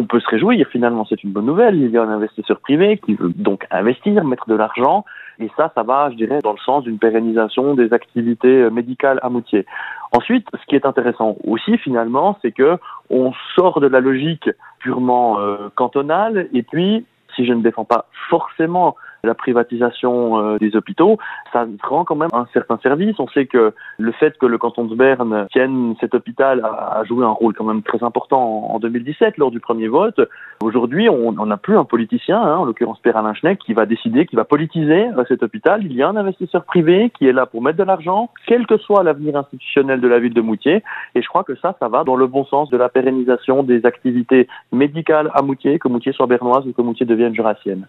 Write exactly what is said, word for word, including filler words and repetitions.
peut se réjouir finalement, c'est une bonne nouvelle. Il y a un investisseur privé qui veut donc investir, mettre de l'argent, et ça, ça va, je dirais, dans le sens d'une pérennisation des activités médicales à Moutier. Ensuite, ce qui est intéressant aussi finalement, c'est que on sort de la logique purement euh, cantonale, et puis, si je ne défends pas forcément la privatisation euh, des hôpitaux, ça rend quand même un certain service. On sait que le fait que le canton de Berne tienne cet hôpital a, a joué un rôle quand même très important en, en deux mille dix-sept lors du premier vote. Aujourd'hui, on n'a plus un politicien, hein, en l'occurrence Pierre-Alain Schneck, qui va décider, qui va politiser euh, cet hôpital. Il y a un investisseur privé qui est là pour mettre de l'argent, quel que soit l'avenir institutionnel de la ville de Moutier. Et je crois que ça, ça va dans le bon sens de la pérennisation des activités médicales à Moutier, que Moutier soit bernoise ou que Moutier devienne jurassienne.